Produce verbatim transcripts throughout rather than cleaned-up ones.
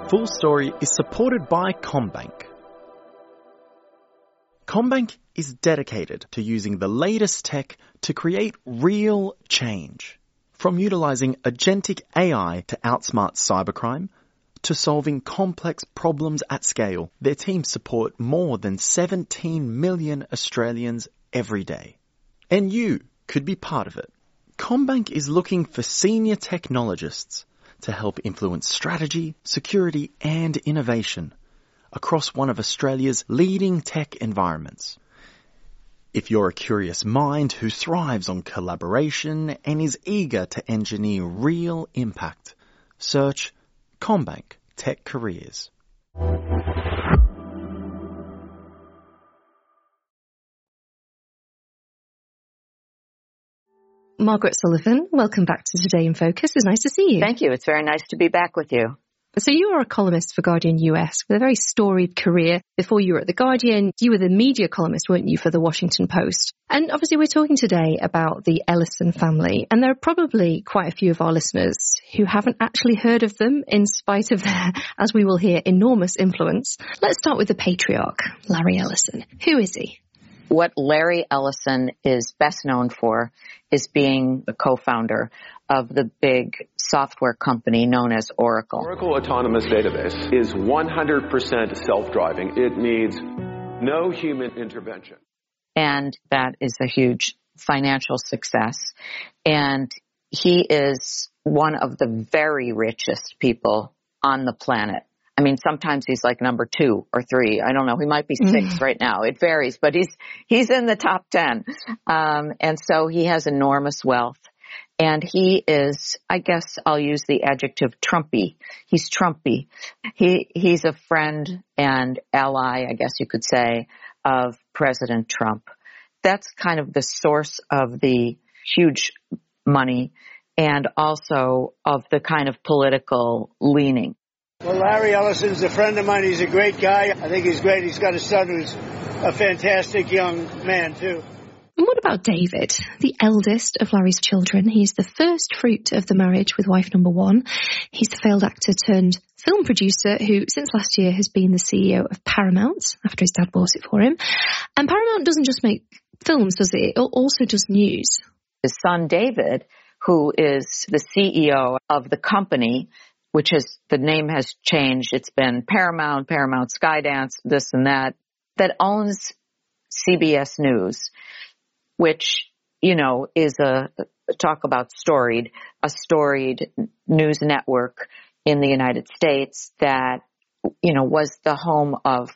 Full Story is supported by CommBank. CommBank is dedicated to using the latest tech to create real change. From utilizing agentic A I to outsmart cybercrime, to solving complex problems at scale, their teams support more than seventeen million Australians every day. And you could be part of it. CommBank is looking for senior technologists to help influence strategy, security and innovation across one of Australia's leading tech environments. If you're a curious mind who thrives on collaboration and is eager to engineer real impact, search CommBank Tech Careers. Margaret Sullivan, welcome back to Today in Focus. It's nice to see you. Thank you. It's very nice to be back with you. So you are a columnist for Guardian U S with a very storied career. Before you were at The Guardian, you were the media columnist, weren't you, for The Washington Post? And obviously we're talking today about the Ellison family. And there are probably quite a few of our listeners who haven't actually heard of them in spite of their, as we will hear, enormous influence. Let's start with the patriarch, Larry Ellison. Who is he? What Larry Ellison is best known for is being the co-founder of the big software company known as Oracle. Oracle Autonomous Database is one hundred percent self-driving. It needs no human intervention. And that is a huge financial success. And he is one of the very richest people on the planet. I mean, sometimes he's like number two or three. I don't know. He might be six mm. right now. It varies, but he's he's in the top ten. Um, and so he has enormous wealth. And he is, I guess I'll use the adjective Trumpy. He's Trumpy. He he's a friend and ally, I guess you could say, of President Trump. That's kind of the source of the huge money and also of the kind of political leaning. Well, Larry Ellison's a friend of mine. He's a great guy. I think he's great. He's got a son who's a fantastic young man, too. And what about David, the eldest of Larry's children? He's the first fruit of the marriage with wife number one. He's the failed actor turned film producer who, since last year, has been the C E O of Paramount after his dad bought it for him. And Paramount doesn't just make films, does it? It also does news. His son, David, who is the C E O of the company, which is, the name has changed. It's been Paramount, Paramount Skydance, this and that, that owns C B S News, which, you know, is a, talk about storied, a storied news network in the United States that, you know, was the home of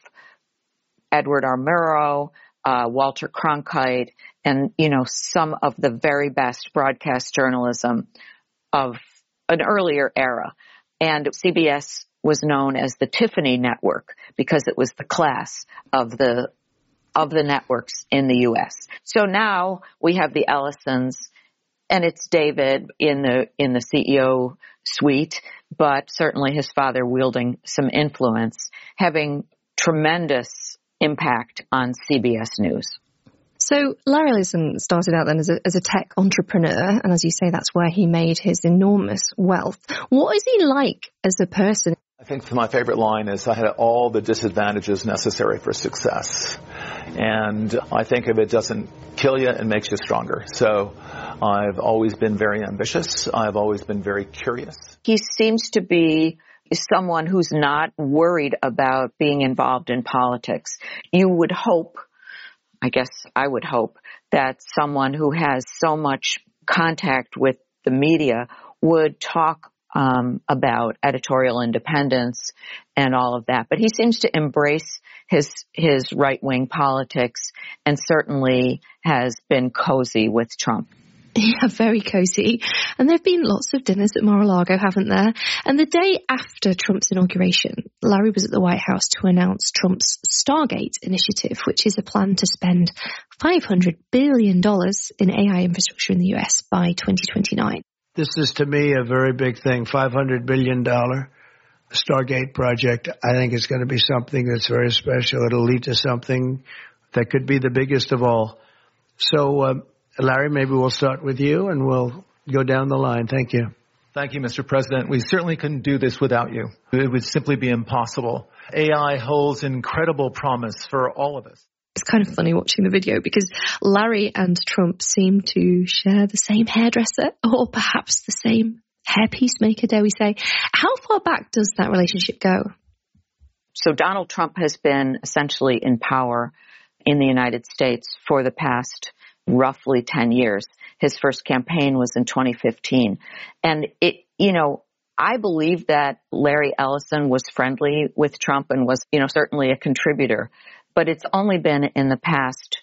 Edward R. Murrow, uh, Walter Cronkite, and, you know, some of the very best broadcast journalism of an earlier era. And C B S was known as the Tiffany Network because it was the class of the of the networks in the U S. So now we have the Ellisons, and it's David in the in the C E O suite, but certainly his father wielding some influence, having tremendous impact on C B S News. So Larry Ellison started out then as a, as a tech entrepreneur, and as you say, that's where he made his enormous wealth. What is he like as a person? I think my favorite line is, I had all the disadvantages necessary for success. And I think if it doesn't kill you, it makes you stronger. So I've always been very ambitious. I've always been very curious. He seems to be someone who's not worried about being involved in politics. You would hope, I guess I would hope, that someone who has so much contact with the media would talk um, about editorial independence and all of that. But he seems to embrace his his right-wing politics and certainly has been cozy with Trump. Yeah, very cozy. And there have been lots of dinners at Mar-a-Lago, haven't there? And the day after Trump's inauguration, Larry was at the White House to announce Trump's Stargate initiative, which is a plan to spend five hundred billion dollars in A I infrastructure in the U S by twenty twenty-nine. This is, to me, a very big thing. five hundred billion dollars Stargate project. I think it's going to be something that's very special. It'll lead to something that could be the biggest of all. So, um, Larry, maybe we'll start with you and we'll go down the line. Thank you. Thank you, Mister President. We certainly couldn't do this without you. It would simply be impossible. A I holds incredible promise for all of us. It's kind of funny watching the video because Larry and Trump seem to share the same hairdresser, or perhaps the same hairpiece maker, dare we say. How far back does that relationship go? So Donald Trump has been essentially in power in the United States for the past roughly ten years. His first campaign was in twenty fifteen. And it, you know, I believe that Larry Ellison was friendly with Trump and was, you know, certainly a contributor. But it's only been in the past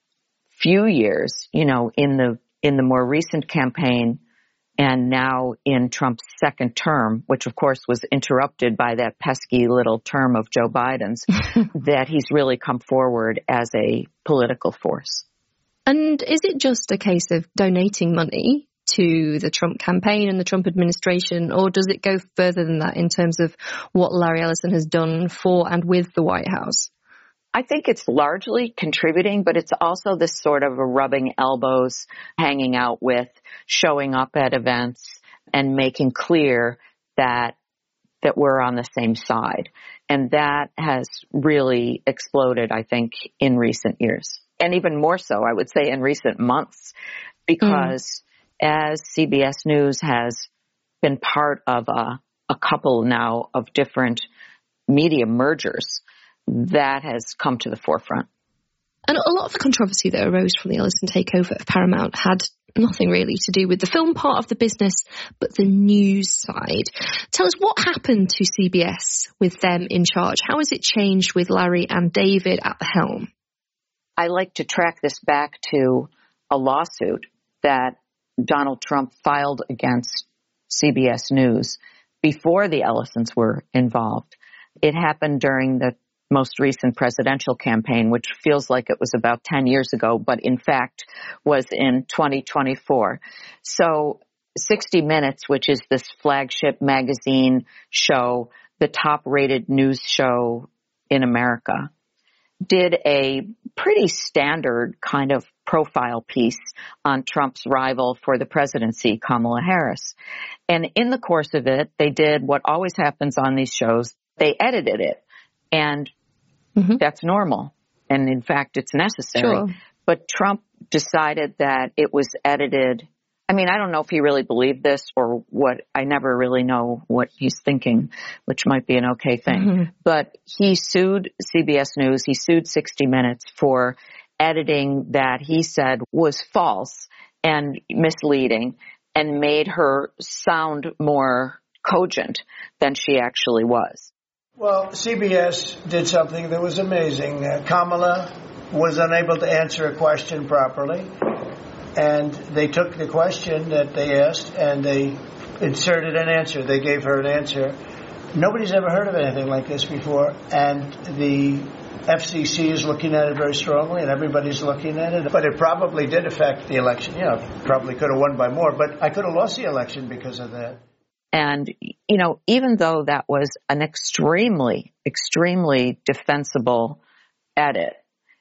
few years, you know, in the in the more recent campaign and now in Trump's second term, which of course was interrupted by that pesky little term of Joe Biden's, that he's really come forward as a political force. And is it just a case of donating money to the Trump campaign and the Trump administration, or does it go further than that in terms of what Larry Ellison has done for and with the White House? I think it's largely contributing, but it's also this sort of a rubbing elbows, hanging out with, showing up at events, and making clear that that we're on the same side. And that has really exploded, I think, in recent years. And even more so, I would say, in recent months, because mm. as C B S News has been part of a, a couple now of different media mergers, that has come to the forefront. And a lot of the controversy that arose from the Ellison takeover of Paramount had nothing really to do with the film part of the business, but the news side. Tell us what happened to C B S with them in charge. How has it changed with Larry and David at the helm? I like to track this back to a lawsuit that Donald Trump filed against C B S News before the Ellisons were involved. It happened during the most recent presidential campaign, which feels like it was about ten years ago, but in fact was in twenty twenty-four. So sixty minutes, which is this flagship magazine show, the top rated news show in America, did a pretty standard kind of profile piece on Trump's rival for the presidency, Kamala Harris. And in the course of it, they did what always happens on these shows. They edited it. And mm-hmm. that's normal. And in fact, it's necessary. Sure. But Trump decided that it was edited. I mean, I don't know if he really believed this or what. I never really know what he's thinking, which might be an okay thing. Mm-hmm. But he sued C B S News. He sued sixty minutes for editing that he said was false and misleading and made her sound more cogent than she actually was. Well, C B S did something that was amazing. Uh, Kamala was unable to answer a question properly, and they took the question that they asked and they inserted an answer. They gave her an answer. Nobody's ever heard of anything like this before, and the F C C is looking at it very strongly, and everybody's looking at it. But it probably did affect the election. You know, probably could have won by more, but I could have lost the election because of that. And, you know, even though that was an extremely, extremely defensible edit,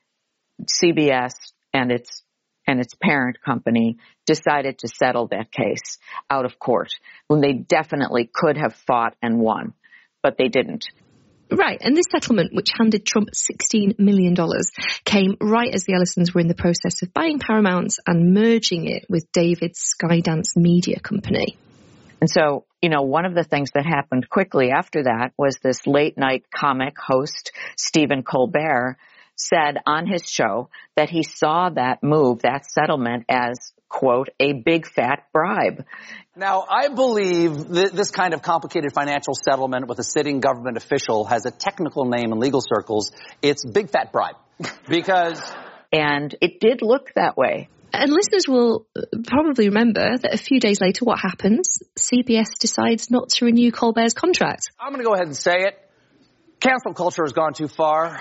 C B S and its and its parent company decided to settle that case out of court when they definitely could have fought and won, but they didn't. Right, and this settlement, which handed Trump sixteen million dollars, came right as the Ellisons were in the process of buying Paramount and merging it with David's Skydance media company. And so, you know, one of the things that happened quickly after that was this late night comic host, Stephen Colbert, said on his show that he saw that move, that settlement, as, quote, a big fat bribe. Now, I believe th- this kind of complicated financial settlement with a sitting government official has a technical name in legal circles. It's big fat bribe. Because... And it did look that way. And listeners will probably remember that a few days later, what happens? C B S decides not to renew Colbert's contract. I'm going to go ahead and say it. Cancel culture has gone too far.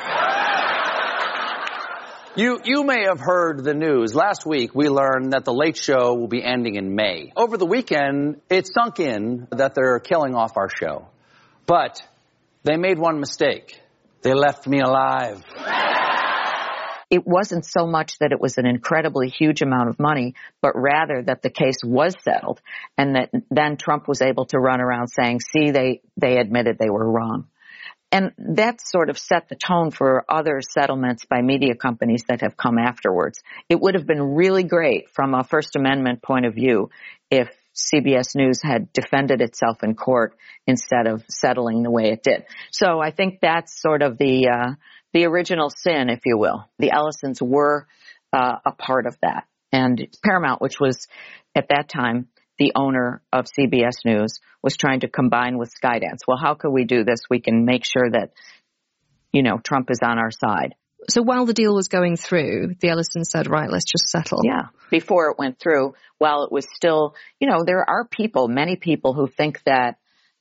You you may have heard the news. Last week, we learned that The Late Show will be ending in May. Over the weekend, it sunk in that they're killing off our show. But they made one mistake. They left me alive. it wasn't so much that it was an incredibly huge amount of money, but rather that the case was settled and that then Trump was able to run around saying, see, they, they admitted they were wrong. And that sort of set the tone for other settlements by media companies that have come afterwards. It would have been really great from a First Amendment point of view if C B S News had defended itself in court instead of settling the way it did. So I think that's sort of the uh, the original sin, if you will. The Ellisons were uh, a part of that. And Paramount, which was at that time the owner of C B S News, was trying to combine with Skydance. Well, how can we do this? We can make sure that, you know, Trump is on our side. So while the deal was going through, the Ellisons said, right, let's just settle. Yeah. Before it went through, while it was still, you know, there are people, many people who think that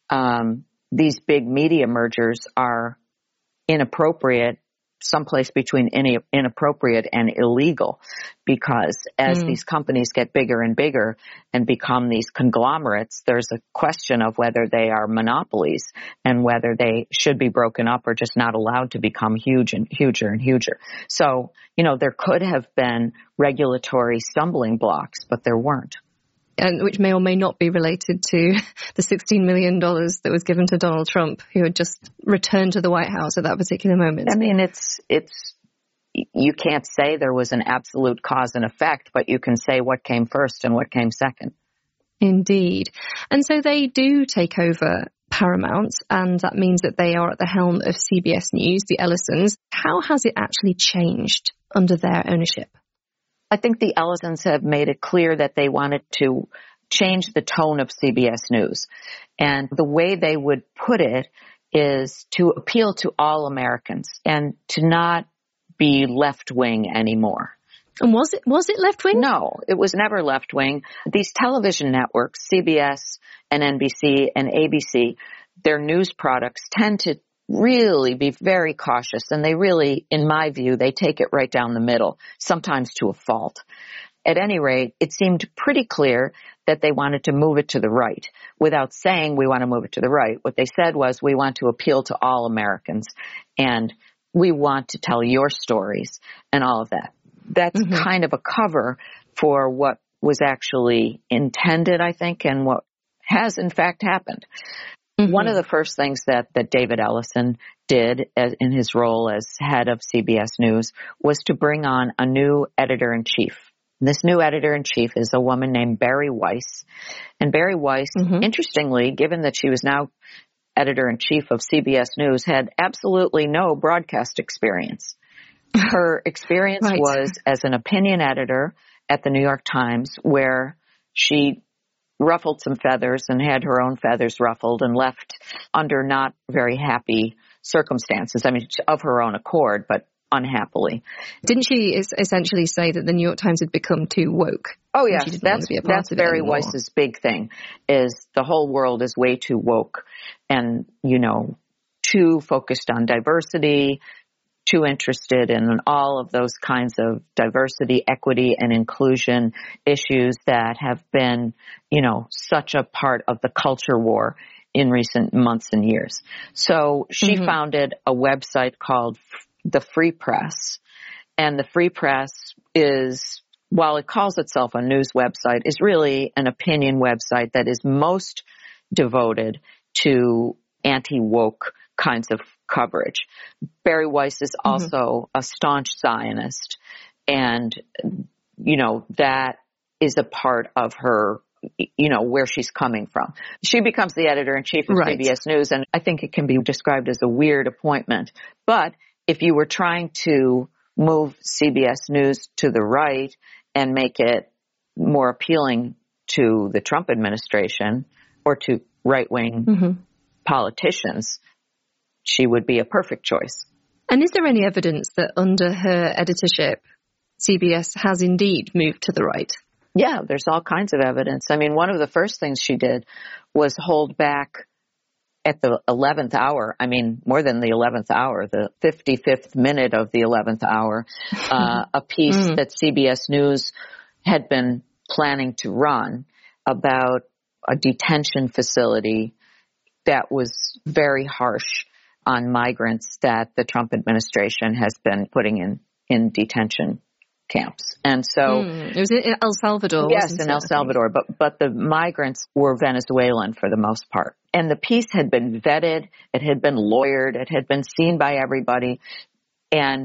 um, these big media mergers are inappropriate, someplace between in, inappropriate and illegal, because as mm. these companies get bigger and bigger and become these conglomerates, there's a question of whether they are monopolies and whether they should be broken up or just not allowed to become huge and huger and huger. So, you know, there could have been regulatory stumbling blocks, but there weren't. And which may or may not be related to the sixteen million dollars that was given to Donald Trump, who had just returned to the White House at that particular moment. I mean, it's, it's, you can't say there was an absolute cause and effect, but you can say what came first and what came second. Indeed. And so they do take over Paramount, and that means that they are at the helm of C B S News, the Ellisons. How has it actually changed under their ownership? I think the Ellisons have made it clear that they wanted to change the tone of C B S News. And the way they would put it is to appeal to all Americans and to not be left-wing anymore. And was it, was it left-wing? No, it was never left-wing. These television networks, C B S and N B C and A B C, their news products tend to really be very cautious, and they really, in my view, they take it right down the middle, sometimes to a fault. At any rate, it seemed pretty clear that they wanted to move it to the right without saying we want to move it to the right. What they said was we want to appeal to all Americans and we want to tell your stories and all of that. That's mm-hmm. kind of a cover for what was actually intended, I think, and what has in fact happened. Mm-hmm. One of the first things that, that David Ellison did as, in his role as head of C B S News was to bring on a new editor-in-chief. This new editor-in-chief is a woman named Bari Weiss. And Bari Weiss, mm-hmm. interestingly, given that she was now editor-in-chief of C B S News, had absolutely no broadcast experience. Her experience right. was as an opinion editor at the New York Times, where she ruffled some feathers and had her own feathers ruffled and left under not very happy circumstances. I mean, of her own accord, but unhappily. Didn't she essentially say that the New York Times had become too woke? Oh, yes. That's, that's Bari Weiss's big thing, is the whole world is way too woke and, you know, too focused on diversity, too interested in all of those kinds of diversity, equity, and inclusion issues that have been, you know, such a part of the culture war in recent months and years. So she mm-hmm. founded a website called The Free Press. And The Free Press is, while it calls itself a news website, is really an opinion website that is most devoted to anti-woke kinds of coverage. Bari Weiss is also mm-hmm. a staunch Zionist, and, you know, that is a part of her, you know, where she's coming from. She becomes the editor-in-chief of right. C B S News, and I think it can be described as a weird appointment. But if you were trying to move C B S News to the right and make it more appealing to the Trump administration or to right-wing mm-hmm. politicians, she would be a perfect choice. And is there any evidence that under her editorship, C B S has indeed moved to the right? Yeah, there's all kinds of evidence. I mean, one of the first things she did was hold back at the eleventh hour, I mean, more than the eleventh hour, the fifty-fifth minute of the eleventh hour, uh, a piece mm. that C B S News had been planning to run about a detention facility that was very harsh on migrants that the Trump administration has been putting in, in detention camps. And so mm, it was in El Salvador. Yes, in it, El Salvador, but but the migrants were Venezuelan for the most part. And the piece had been vetted, it had been lawyered, it had been seen by everybody. And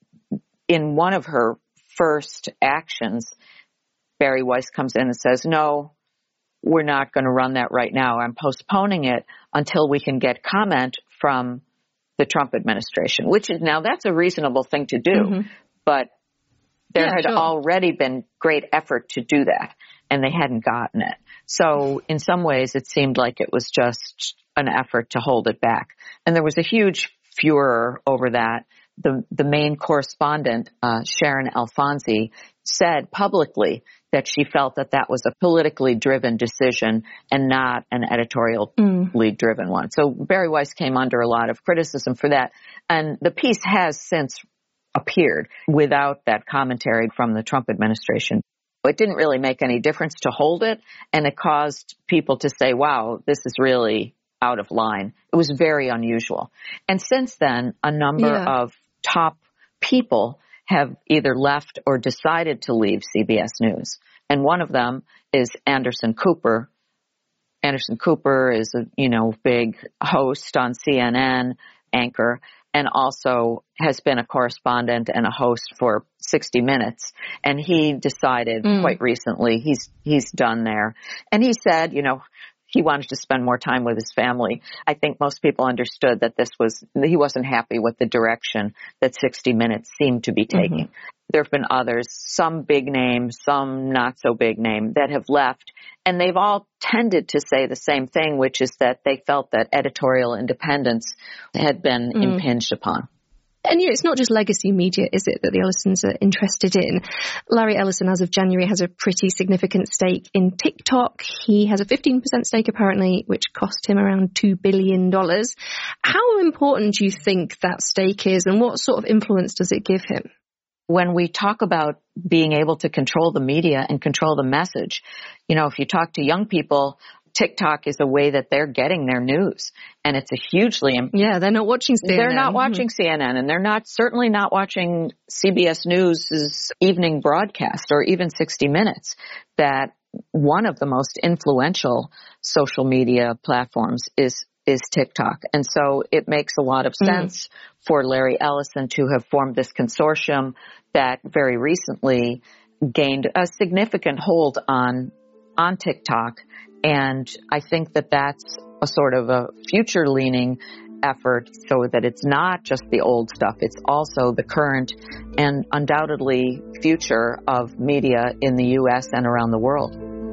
in one of her first actions, Bari Weiss comes in and says, "No, we're not going to run that right now. I'm postponing it until we can get comment from the Trump administration," which is, now that's a reasonable thing to do, mm-hmm. but there yeah, had sure. already been great effort to do that, and they hadn't gotten it. So in some ways, it seemed like it was just an effort to hold it back. And there was a huge furor over that. The the main correspondent, uh, Sharon Alfonsi, said publicly that she felt that that was a politically driven decision and not an editorially mm. driven one. So Bari Weiss came under a lot of criticism for that. And the piece has since appeared without that commentary from the Trump administration. It didn't really make any difference to hold it, and it caused people to say, wow, this is really out of line. It was very unusual. And since then, a number yeah. of top people have either left or decided to leave C B S News. And one of them is Anderson Cooper. Anderson Cooper is a, you know, big host on C N N, anchor, and also has been a correspondent and a host for sixty minutes. And he decided mm. quite recently he's he's done there. And he said, you know, he wanted to spend more time with his family. I think most people understood that this was, he wasn't happy with the direction that sixty minutes seemed to be taking. Mm-hmm. There have been others, some big name, some not so big name, that have left. And they've all tended to say the same thing, which is that they felt that editorial independence had been mm. impinged upon. And you know, it's not just legacy media, is it, that the Ellisons are interested in? Larry Ellison, as of January, has a pretty significant stake in TikTok. He has a fifteen percent stake, apparently, which cost him around two billion dollars. How important do you think that stake is, and what sort of influence does it give him? When we talk about being able to control the media and control the message, you know, if you talk to young people, TikTok is a way that they're getting their news, and it's a hugely yeah. They're not watching C N N. They're not watching mm-hmm. C N N, and they're not certainly not watching C B S News's evening broadcast or even sixty minutes. That one of the most influential social media platforms is is TikTok, and so it makes a lot of sense mm-hmm. for Larry Ellison to have formed this consortium that very recently gained a significant hold on on TikTok. And I think that that's a sort of a future-leaning effort so that it's not just the old stuff, it's also the current and undoubtedly future of media in the U S and around the world.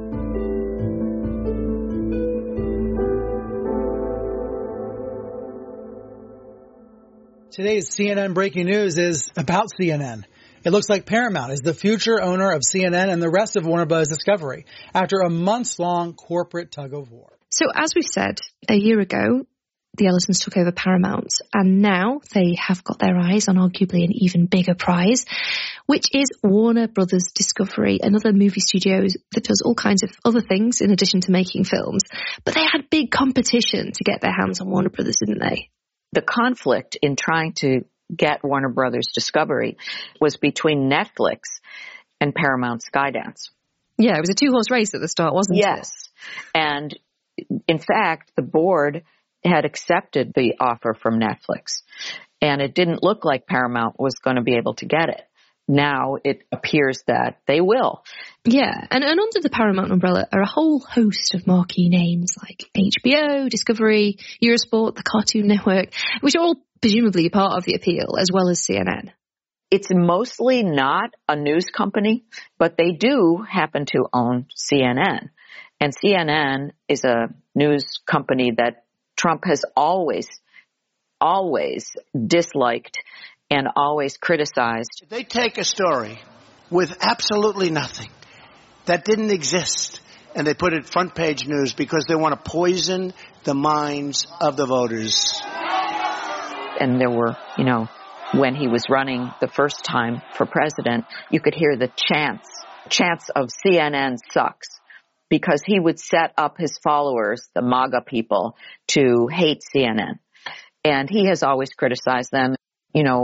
Today's C N N Breaking News is about C N N. It looks like Paramount is the future owner of C N N and the rest of Warner Bros. Discovery after a months-long corporate tug-of-war. So as we said, a year ago, the Ellisons took over Paramount, and now they have got their eyes on arguably an even bigger prize, which is Warner Bros. Discovery, another movie studio that does all kinds of other things in addition to making films. But they had big competition to get their hands on Warner Bros., didn't they? The conflict in trying to get Warner Brothers Discovery was between Netflix and Paramount Skydance. Yeah, it was a two-horse race at the start, wasn't yes. it? Yes. And in fact, the board had accepted the offer from Netflix, and it didn't look like Paramount was going to be able to get it. Now it appears that they will. Yeah, and, and under the Paramount umbrella are a whole host of marquee names like H B O, Discovery, Eurosport, the Cartoon Network, which are all presumably part of the appeal, as well as C N N. It's mostly not a news company, but they do happen to own C N N. And C N N is a news company that Trump has always, always disliked and always criticized. They take a story with absolutely nothing that didn't exist, and they put it front page news because they want to poison the minds of the voters. And there were, you know, when he was running the first time for president, you could hear the chants, chants of C N N sucks, because he would set up his followers, the MAGA people, to hate C N N. And he has always criticized them. You know,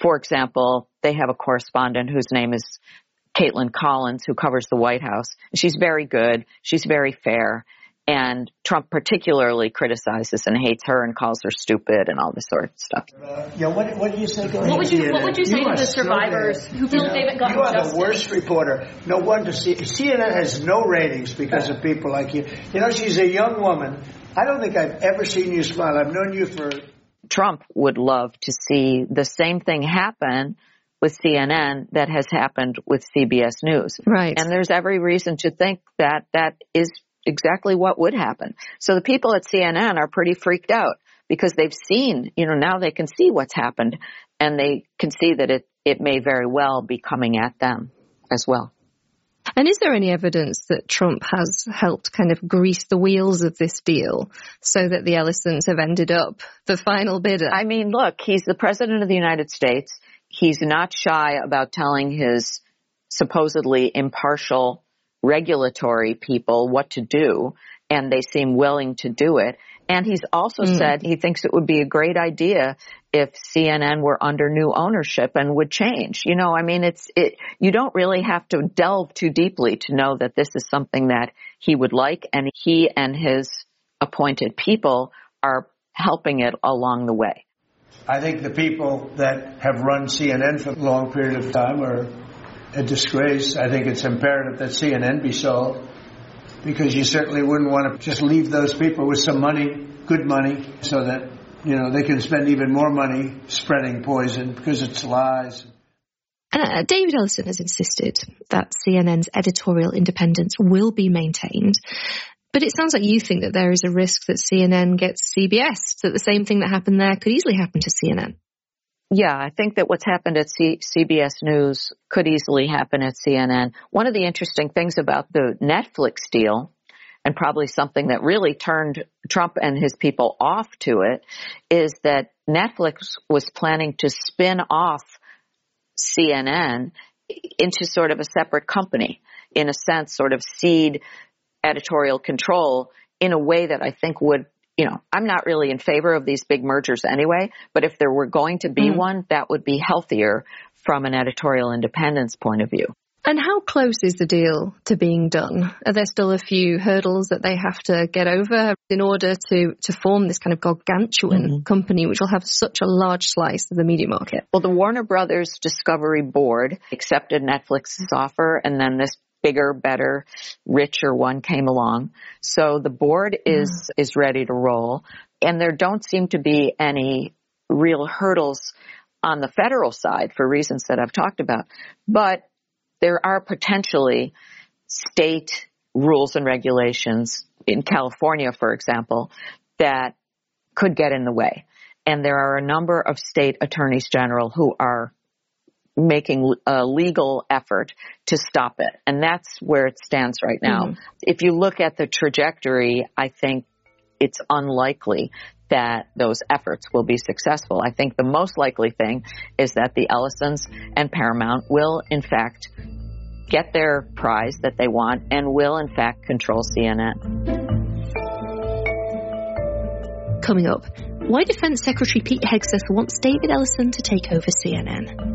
For example, they have a correspondent whose name is Caitlin Collins, who covers the White House. She's very good. She's very fair. And Trump particularly criticizes and hates her and calls her stupid and all this sort of stuff. Uh, yeah, what, what did you say? Go what would you What would you say you to the survivors who feel they haven't gotten justice? You are justice? the worst reporter. No wonder C- CNN has no ratings because of people like you. You know, she's a young woman. I don't think I've ever seen you smile. I've known you for... Trump would love to see the same thing happen with C N N that has happened with C B S News. Right. And there's every reason to think that that is exactly what would happen. So the people at C N N are pretty freaked out because they've seen, you know, now they can see what's happened and they can see that it, it may very well be coming at them as well. And is there any evidence that Trump has helped kind of grease the wheels of this deal so that the Ellisons have ended up the final bidder? I mean, look, he's the president of the United States. He's not shy about telling his supposedly impartial regulatory people what to do, and they seem willing to do it. And he's also mm. said he thinks it would be a great idea if C N N were under new ownership and would change. You know, I mean, it's it. You don't really have to delve too deeply to know that this is something that he would like, and he and his appointed people are helping it along the way. I think the people that have run C N N for a long period of time are a disgrace. I think it's imperative that C N N be sold, because you certainly wouldn't want to just leave those people with some money, good money, so that, you know, they can spend even more money spreading poison because it's lies. Uh, David Ellison has insisted that C N N's editorial independence will be maintained. But it sounds like you think that there is a risk that C N N gets C B S, that the same thing that happened there could easily happen to C N N. Yeah, I think that what's happened at C- CBS News could easily happen at C N N. One of the interesting things about the Netflix deal, and probably something that really turned Trump and his people off to it, is that Netflix was planning to spin off C N N into sort of a separate company, in a sense, sort of cede editorial control in a way that I think would, you know, I'm not really in favor of these big mergers anyway, but if there were going to be mm. one, that would be healthier from an editorial independence point of view. And how close is the deal to being done? Are there still a few hurdles that they have to get over in order to, to form this kind of gargantuan mm-hmm. company, which will have such a large slice of the media market? Well, the Warner Brothers Discovery Board accepted Netflix's offer, and then this bigger, better, richer one came along. So the board is, mm. is ready to roll. And there don't seem to be any real hurdles on the federal side for reasons that I've talked about. But there are potentially state rules and regulations in California, for example, that could get in the way. And there are a number of state attorneys general who are making a legal effort to stop it. And that's where it stands right now. Mm-hmm. If you look at the trajectory, I think it's unlikely that those efforts will be successful. I think the most likely thing is that the Ellisons and Paramount will, in fact, get their prize that they want and will, in fact, control C N N. Coming up, why Defense Secretary Pete Hegseth wants David Ellison to take over C N N.